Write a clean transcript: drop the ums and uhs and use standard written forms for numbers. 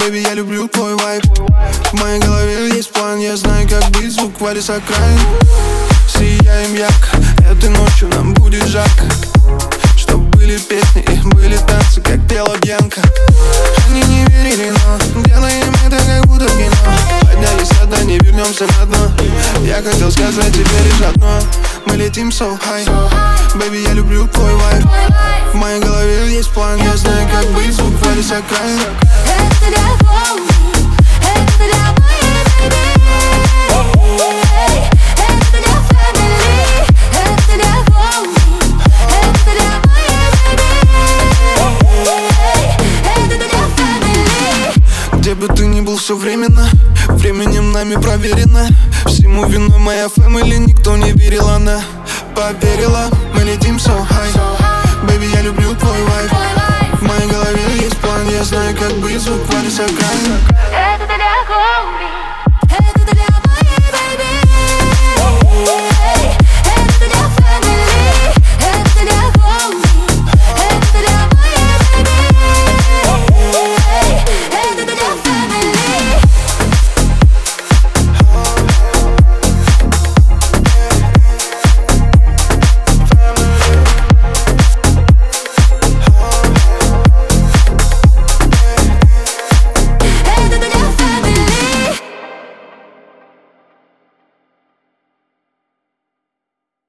Baby, я люблю твой вайб. В моей голове есть план, я знаю, как быть, звук валит с окраин. Сияем ярко, этой ночью нам будет жарко. Чтоб были песни и были танцы, как пела Бьянка. Они не верили, но делаем это как будто в кино. Поднялись со дна, не вернемся на дно. Я хотел сказать тебе лишь одно: мы летим so high. Baby, я люблю твой вайб. В моей голове есть план, я знаю, как быть, звук валит с окраин. Это для волн, это для моей baby. Это для family, это для волн, это для моей baby. Это для family. Где бы ты ни был, все временно, временем нами проверено. Всему виной моя family, никто не верил, она поверила. Мы летим so high. Baby, я люблю твой вайб. В моей голове есть план, я знаю, как быть, звук валит с окраин.